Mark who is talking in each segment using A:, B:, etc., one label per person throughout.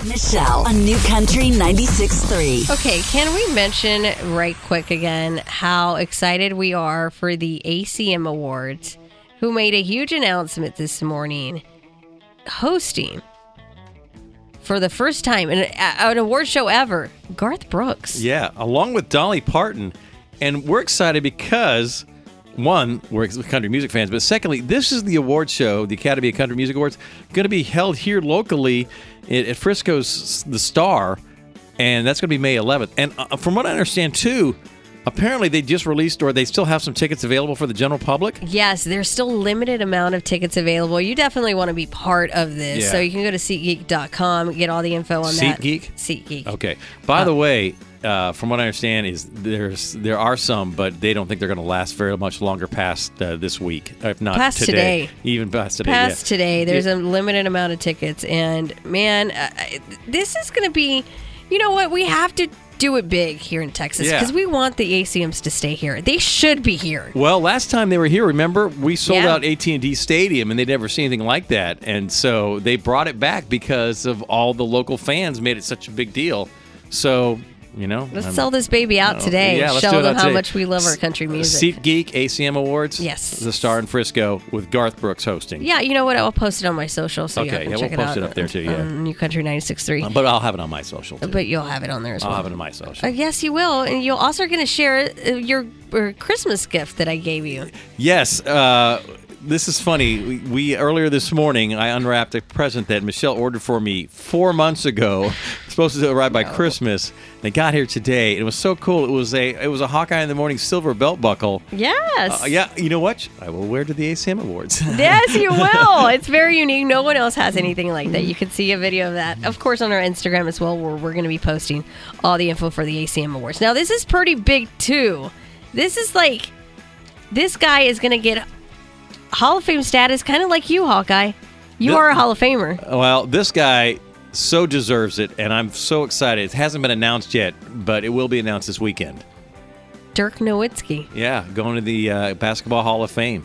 A: Michelle on New Country 96.3.
B: Okay, can we mention right quick again how excited we are for the ACM Awards, who made a huge announcement this morning, hosting for the first time in an award show ever, Garth Brooks.
C: Yeah, along with Dolly Parton. And we're excited because, one, we're country music fans, but secondly, this is the award show, the Academy of Country Music Awards, going to be held here locally at Frisco's The Star, and that's going to be May 11th. And from what I understand, too, apparently they just released, or they still have some tickets available for the general public?
B: Yes, there's still a limited amount of tickets available. You definitely want to be part of this.
C: Yeah.
B: So you can go to SeatGeek.com, get all the info on that.
C: SeatGeek?
B: SeatGeek.
C: Okay. By the way, from what I understand, is there are some, but they don't think they're going to last very much longer past this week, if not
B: past today.
C: Even past today.
B: Past today. There's a limited amount of tickets. And, man, this is going to be, you know what, we have to do it big here in Texas because we want the ACMs to stay here. They should be here.
C: Well, last time they were here, remember, we sold out AT&T Stadium, and they'd never seen anything like that. And so they brought it back because of all the local fans made it such a big deal. So, you know.
B: Let's sell this baby out today and show them how much we love our country music.
C: SeatGeek ACM Awards.
B: Yes.
C: The Star in Frisco with Garth Brooks hosting.
B: Yeah, you know what? I'll post it on my social so you can check
C: we'll
B: it out.
C: post it up there too,
B: on New Country 96.3.
C: But I'll have it on my social too.
B: But you'll have it on there as well.
C: I'll have it on my social.
B: Yes, you will. And you're also going to share your Christmas gift that I gave you.
C: Yes. This is funny. We earlier this morning, I unwrapped a present that Michelle ordered for me 4 months ago. Supposed to arrive by Christmas. They got here today. It was so cool. It was a Hawkeye in the Morning silver belt buckle.
B: Yes.
C: Yeah. You know what? I will wear to the ACM Awards.
B: Yes, you will. It's very unique. No one else has anything like that. You can see a video of that, of course, on our Instagram as well, where we're going to be posting all the info for the ACM Awards. Now, this is pretty big too. This is like, this guy is going to get Hall of Fame status, kind of like you, Hawkeye. You are a Hall of Famer.
C: Well, this guy so deserves it, and I'm so excited. It hasn't been announced yet, but it will be announced this weekend.
B: Dirk Nowitzki.
C: Yeah, going to the Basketball Hall of Fame.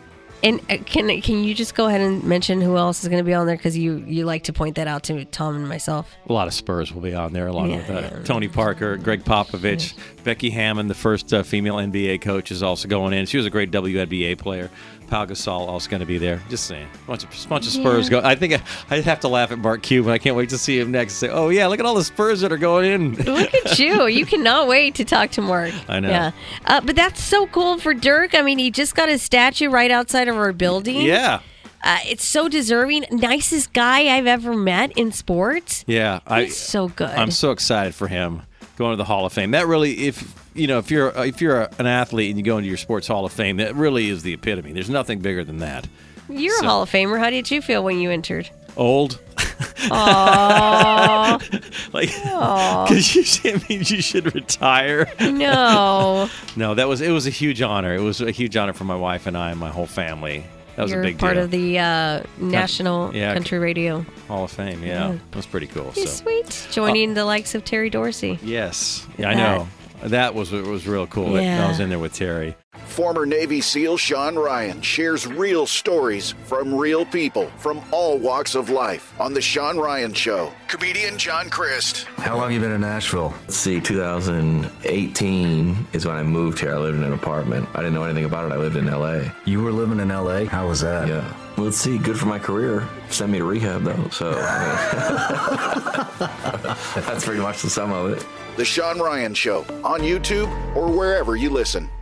B: And can you just go ahead and mention who else is going to be on there? Because you like to point that out to Tom and myself.
C: A lot of Spurs will be on there, along with Tony Parker, Greg Popovich, Becky Hammond, the first female NBA coach, is also going in. She was a great WNBA player. Pau Gasol also going to be there. Just saying. Bunch of Spurs go. I think I'd have to laugh at Mark Cuban. I can't wait to see him next. Say, oh, yeah, look at all the Spurs that are going in.
B: Look at you. You cannot wait to talk to Mark.
C: I know.
B: Yeah. But that's so cool for Dirk. I mean, he just got his statue right outside of our building.
C: Yeah.
B: It's so deserving. Nicest guy I've ever met in sports.
C: Yeah.
B: He's so good.
C: I'm so excited for him going to the Hall of Fame. That really, if you're an athlete and you go into your sports Hall of Fame, that really is the epitome. There's nothing bigger than that.
B: You're a Hall of Famer. How did you feel when you entered?
C: Old.
B: Aww.
C: Because it means you should retire.
B: No.
C: No, it was a huge honor. It was a huge honor for my wife and I and my whole family. That was
B: You're
C: a big
B: part
C: deal.
B: of the National Country Radio
C: Hall of Fame. Yeah, it was pretty cool.
B: He's sweet. Joining the likes of Terry Dorsey.
C: Yes, I know. That was real cool.
B: Yeah.
C: I was in there with Terry.
D: Former Navy SEAL Sean Ryan shares real stories from real people from all walks of life on The Sean Ryan Show. Comedian John Crist.
E: How long have you been in Nashville? Let's see, 2018 is when I moved here. I lived in an apartment. I didn't know anything about it. I lived in L.A.
F: You were living in L.A.? How was that?
E: Yeah. Well, let's see, good for my career. Send me to rehab, though, so that's pretty much the sum of it.
D: The Sean Ryan Show on YouTube or wherever you listen.